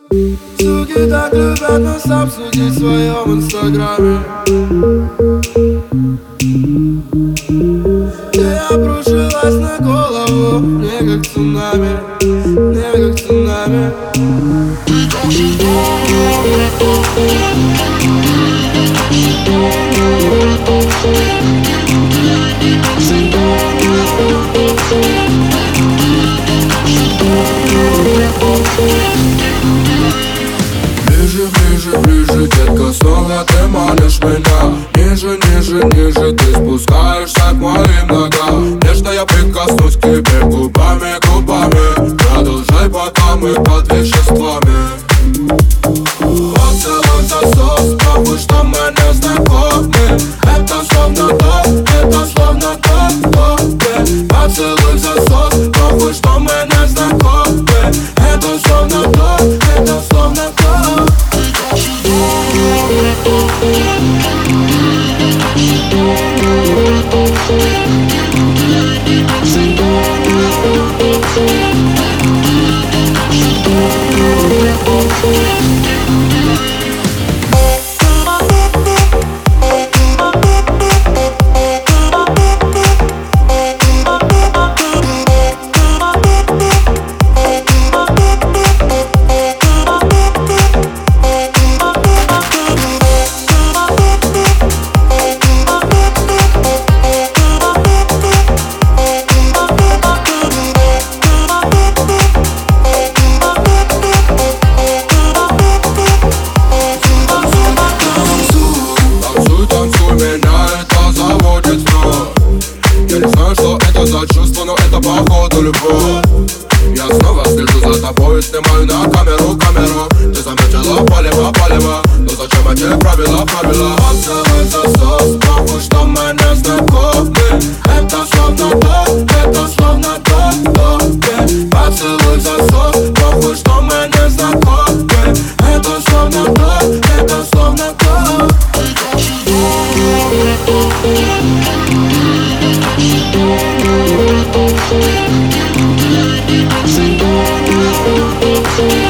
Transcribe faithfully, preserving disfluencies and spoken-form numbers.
Суки так любят нас обсудить в своем инстаграме. Ты обрушилась на голову, мне как цунами, мне как цунами. Ближе, ближе, ближе, детка, снова ты манишь меня. Ниже, ниже, ниже, ты спускаешься к моим ногам. Нежно я прикоснусь к тебе губами, губами. Продолжай, пока мы под веществами. Поцелуй засос, похуй, что мы не знакомы. Это словно то, это словно то, то, yeah. Поцелуй засос, похуй, что мы не знакомы. Это словно то, это словно то. За чувство, но это походу любовь. Я снова слежу за тобой, снимаю на камеру, камеру. Ты заметила палево, палево, но зачем эти правила, правила? Поцелуй засос, похуй, что мы не знакомы. Это словно то, это словно то, то, yeah. Поцелуй засос, похуй, что мы не знакомы. Это словно то, это словно то. We'll be right back.